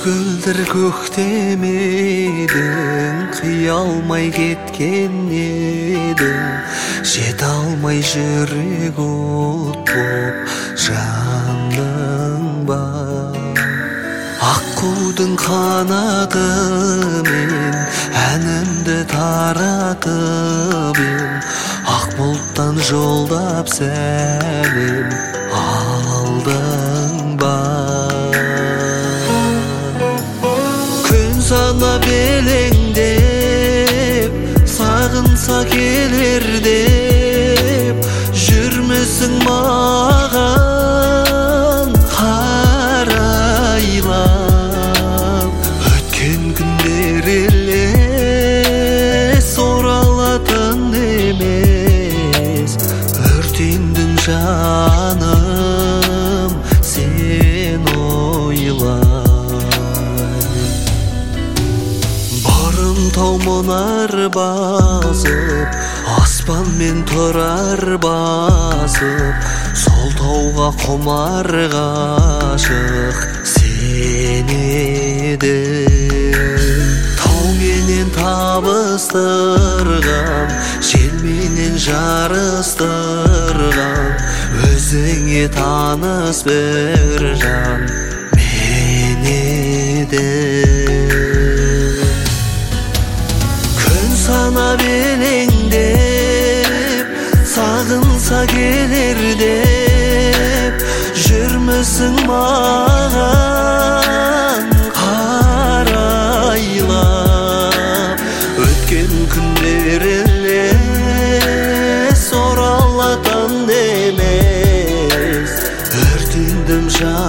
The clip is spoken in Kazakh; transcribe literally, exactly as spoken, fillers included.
Көгілдір көктемедің, қия алмай кеткен едің, жете алмай жүрек от боп жандың ба. Аққудың қанатымен әнімді таратып ем, ақ бұлттан жолдап сәлем алдың ба. Санап елеңдеп, сағынса келер деп, жүрмісің маған қарайлап. Өткен күндер елес оралатын емес, өртендің жаным сен ойлап. Тау мұнар басып, аспан мен тұрар басып, сол тауға құмар ғашық сен едің. Тау менен табыстырған, жел менен жарыстырған, өзіңе таныс бір жан мен едім. Санап елеңдеп, сағынса келер деп, жүрмісің маған қарайлап. Өткен күндер елес оралатын емес, өртендім жан